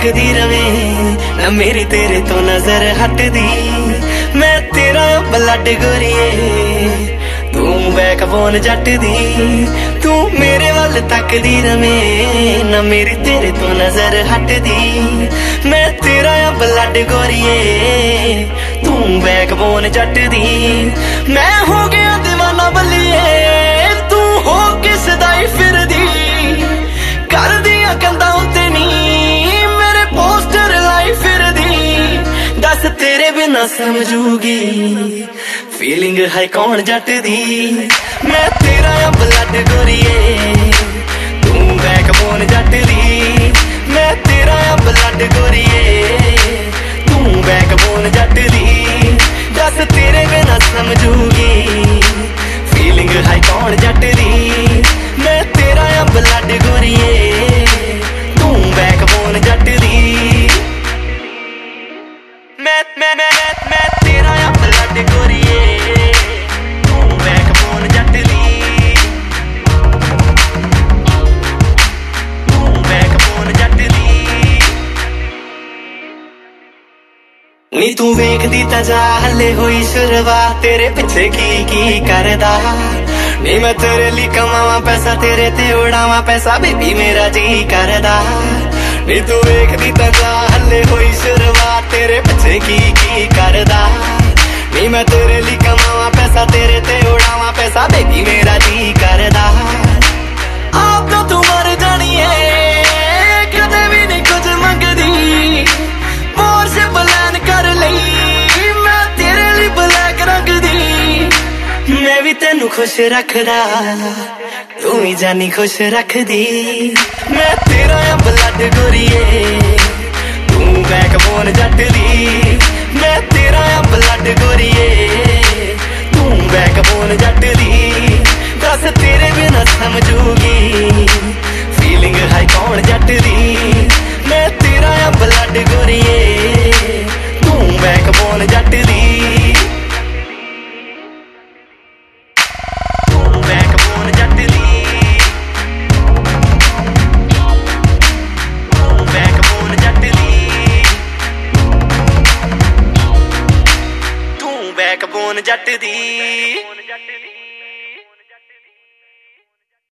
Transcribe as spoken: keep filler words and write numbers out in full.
तकदी रवे ना मेरी तेरे तो नजर हटदी। मैं तेरा ब्लड गोरीए तू बैकबोन जट दी। तू मेरे वल तकदी रवे ना मेरी तेरे तो नजर हटदी। मैं तेरा ब्लड गोरीए तू बैकबोन जट दी। मैं हो गया दीवाना बलिए तू हो किस दाई फिर दी। कर दिया कंधा उत्ते नी मेरे पोस्टर लाई फिर दी। दस तेरे बिना समझूगी फीलिंग है कौन जट दी। मैं तेरा ब्लड गोरीए तू बैकबोन जट दी। मैं तेरा ब्लड गोरीए तू बैकबोन जट दी। दस तेरे बिना समझूगी फीलिंग है कौन जट दी। मैं तेरा ब्लड गोरीए तू बैकबोन जट दी। मैं मैं मैं मैं मैं तेरा ब्लड गोरीए तू बैकबोन जट दी। तू बैकबोन जट दी। नी तू वेखदी तां जा हले होई शुरुआत तेरे पिछे की की करदा। नी मैं तेरे लिए कमावा पैसा तेरे ते उड़ावा पैसा बेबी मेरा जी करदा। नी तू वेखदी तां जा हले होई शुरुआत तेरे पिछे की की करदा। नी मैं तेरे लिए कमावा पैसा तेरे ते उड़ावा पैसा बेबी मेरा जी करदा। आप तो तू मर जानी है कदे भी नहीं कुछ मंगदी। मोर से प्लान कर लई मैं तेरे लिए ब्लैक रंग दी। मैं भी तेनू खुश रखदा तू ही जानी खुश रखदी। मैं तेरा ब्लड गोरीए तू बैकबोन जट दी। मैं तेरा ब्लड गोरीए तू बैकबोन जट दी। दस तेरे बिना समझूगी